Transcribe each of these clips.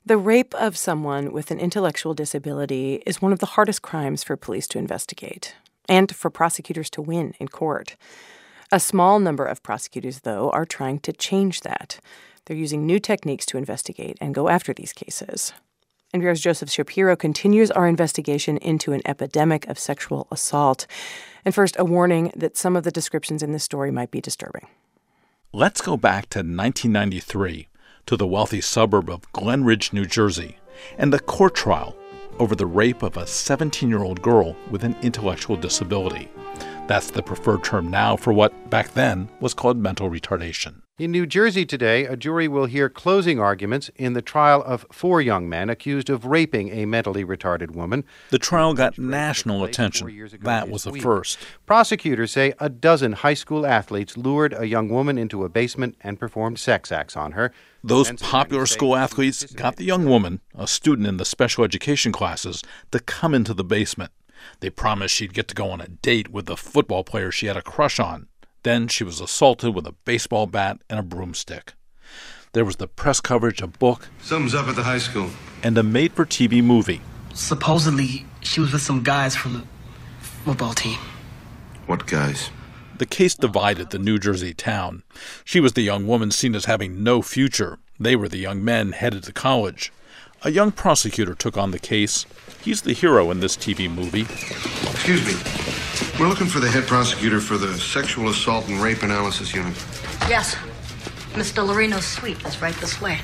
The rape of someone with an intellectual disability is one of the hardest crimes for police to investigate and for prosecutors to win in court. A small number of prosecutors, though, are trying to change that. They're using new techniques to investigate and go after these cases. NPR's Joseph Shapiro continues our investigation into an epidemic of sexual assault. And first, a warning that some of the descriptions in this story might be disturbing. Let's go back to 1993. To the wealthy suburb of Glen Ridge, New Jersey, and the court trial over the rape of a 17-year-old girl with an intellectual disability. That's the preferred term now for what, back then, was called mental retardation. In New Jersey today, a jury will hear closing arguments in the trial of 4 young men accused of raping a mentally retarded woman. The trial got national attention. That was a first. Prosecutors say a dozen high school athletes lured a young woman into a basement and performed sex acts on her. Those popular school athletes got the young woman, a student in the special education classes, to come into the basement. They promised she'd get to go on a date with the football player she had a crush on. Then she was assaulted with a baseball bat and a broomstick. There was the press coverage, a book. Something's up at the high school. And a made-for-TV movie. Supposedly, she was with some guys from the football team. What guys? The case divided the New Jersey town. She was the young woman seen as having no future. They were the young men headed to college. A young prosecutor took on the case. He's the hero in this TV movie. Excuse me. We're looking for the head prosecutor for the Sexual Assault and Rape Analysis Unit. Yes. Mr. Lorino's suite is right this way.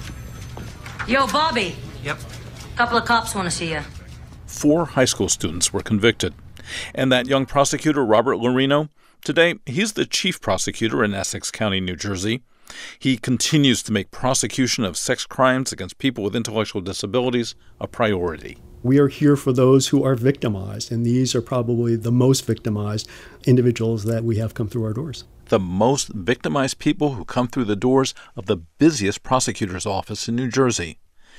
Yo, Bobby. Yep. Couple of cops want to see you. 4 high school students were convicted. And that young prosecutor, Robert Lorino, today he's the chief prosecutor in Essex County, New Jersey. He continues to make prosecution of sex crimes against people with intellectual disabilities a priority. We are here for those who are victimized, and these are probably the most victimized individuals that we have come through our doors. The most victimized people who come through the doors of the busiest prosecutor's office in New Jersey.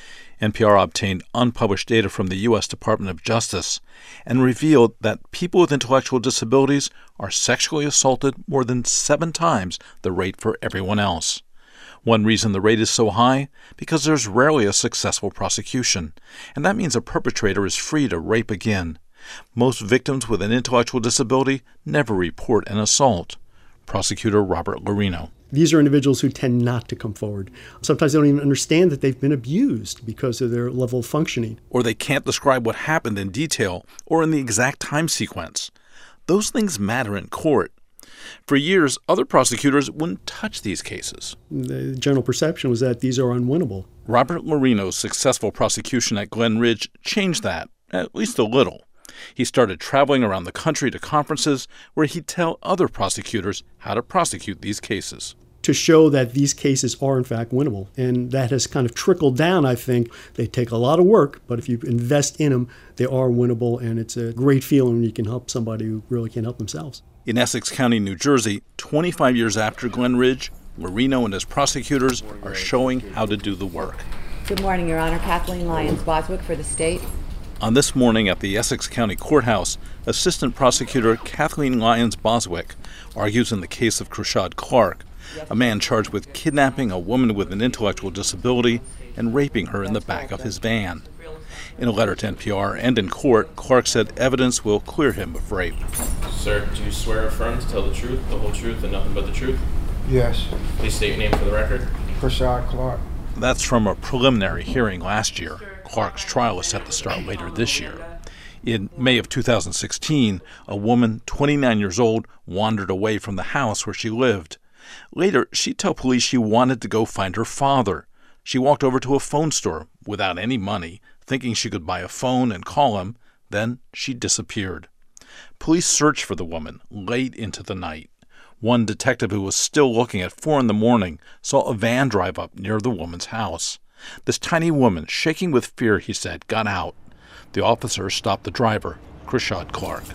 NPR obtained unpublished data from the U.S. Department of Justice and revealed that people with intellectual disabilities are sexually assaulted more than 7 times the rate for everyone else. One reason the rate is so high, because there's rarely a successful prosecution, and that means a perpetrator is free to rape again. Most victims with an intellectual disability never report an assault. Prosecutor Robert Lorino. These are individuals who tend not to come forward. Sometimes they don't even understand that they've been abused because of their level of functioning. Or they can't describe what happened in detail or in the exact time sequence. Those things matter in court. For years, other prosecutors wouldn't touch these cases. The general perception was that these are unwinnable. Robert Lorino's successful prosecution at Glen Ridge changed that, at least a little. He started traveling around the country to conferences where he'd tell other prosecutors how to prosecute these cases. To show that these cases are, in fact, winnable. And that has kind of trickled down, I think. They take a lot of work, but if you invest in them, they are winnable, and it's a great feeling when you can help somebody who really can't help themselves. In Essex County, New Jersey, 25 years after Glen Ridge, Lorino and his prosecutors are showing how to do the work. Good morning, Your Honor. Kathleen Lyons-Boswick for the state. On this morning at the Essex County Courthouse, Assistant Prosecutor Kathleen Lyons-Boswick argues in the case of Krishad Clark, a man charged with kidnapping a woman with an intellectual disability and raping her in the back of his van. In a letter to NPR and in court, Clark said evidence will clear him of rape. Sir, do you swear or affirm to tell the truth, the whole truth, and nothing but the truth? Yes. Please state your name for the record. Krishad Clark. That's from a preliminary hearing last year. Clark's trial is set to start later this year. In May of 2016, a woman, 29 years old, wandered away from the house where she lived. Later, she'd tell police she wanted to go find her father. She walked over to a phone store without any money, thinking she could buy a phone and call him. Then she disappeared. Police searched for the woman late into the night. One detective who was still looking at 4 a.m. saw a van drive up near the woman's house. This tiny woman, shaking with fear, he said, got out. The officer stopped the driver, Krishad Clark.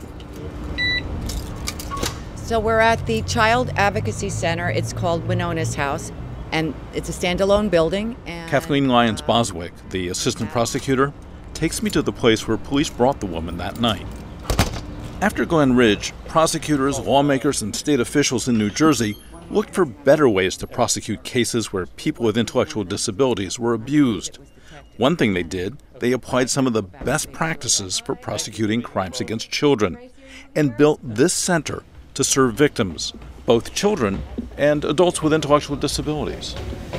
So we're at the Child Advocacy Center. It's called Winona's House, and it's a standalone building. And, Kathleen Lyons-Boswick, the assistant prosecutor, takes me to the place where police brought the woman that night. After Glen Ridge, prosecutors, lawmakers, and state officials in New Jersey looked for better ways to prosecute cases where people with intellectual disabilities were abused. One thing they did, they applied some of the best practices for prosecuting crimes against children and built this center to serve victims, both children and adults with intellectual disabilities.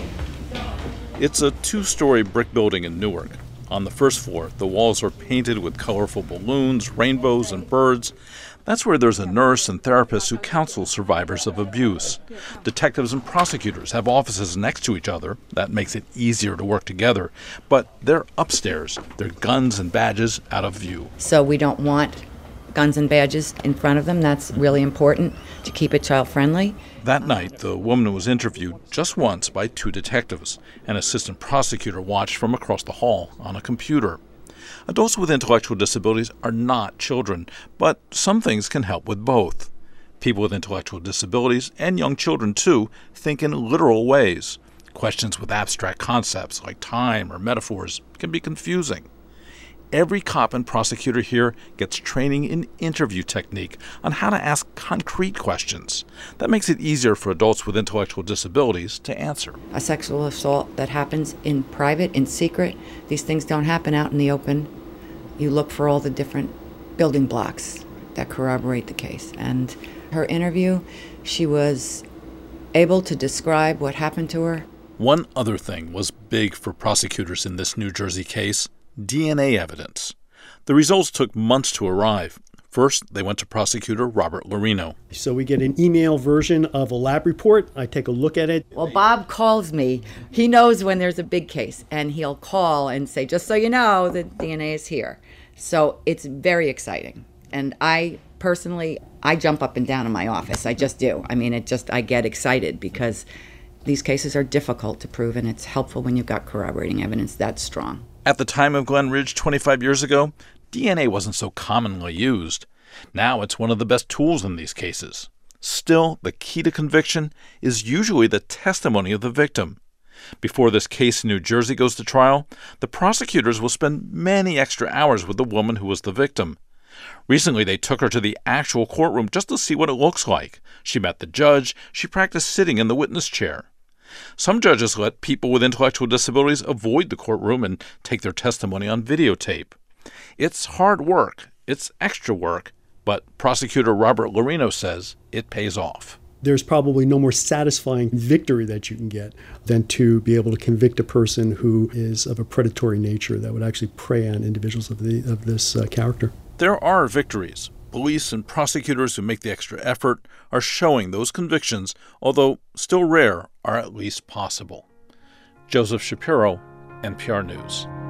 It's a 2-story brick building in Newark. On the first floor, the walls are painted with colorful balloons, rainbows, and birds. That's where there's a nurse and therapist who counsel survivors of abuse. Detectives and prosecutors have offices next to each other. That makes it easier to work together. But they're upstairs, their guns and badges out of view. So we don't want guns and badges in front of them. That's really important to keep it child-friendly. That night, the woman was interviewed just once by 2 detectives. An assistant prosecutor watched from across the hall on a computer. Adults with intellectual disabilities are not children, but some things can help with both. People with intellectual disabilities, and young children too, think in literal ways. Questions with abstract concepts like time or metaphors can be confusing. Every cop and prosecutor here gets training in interview technique on how to ask concrete questions. That makes it easier for adults with intellectual disabilities to answer. A sexual assault that happens in private, in secret, these things don't happen out in the open. You look for all the different building blocks that corroborate the case. And her interview, she was able to describe what happened to her. One other thing was big for prosecutors in this New Jersey case: DNA evidence. The results took months to arrive. First, they went to prosecutor Robert Lorino. So we get an email version of a lab report. I take a look at it. Well, Bob calls me. He knows when there's a big case, and he'll call and say, just so you know, the DNA is here. So it's very exciting. And I personally jump up and down in my office. I just do. I mean, I get excited because these cases are difficult to prove, and it's helpful when you've got corroborating evidence that strong. At the time of Glen Ridge 25 years ago, DNA wasn't so commonly used. Now it's one of the best tools in these cases. Still, the key to conviction is usually the testimony of the victim. Before this case in New Jersey goes to trial, the prosecutors will spend many extra hours with the woman who was the victim. Recently, they took her to the actual courtroom just to see what it looks like. She met the judge. She practiced sitting in the witness chair. Some judges let people with intellectual disabilities avoid the courtroom and take their testimony on videotape. It's hard work. It's extra work. But prosecutor Robert Lorino says it pays off. There's probably no more satisfying victory that you can get than to be able to convict a person who is of a predatory nature that would actually prey on individuals of this character. There are victories. Police and prosecutors who make the extra effort are showing those convictions, although still rare, are at least possible. Joseph Shapiro, NPR News.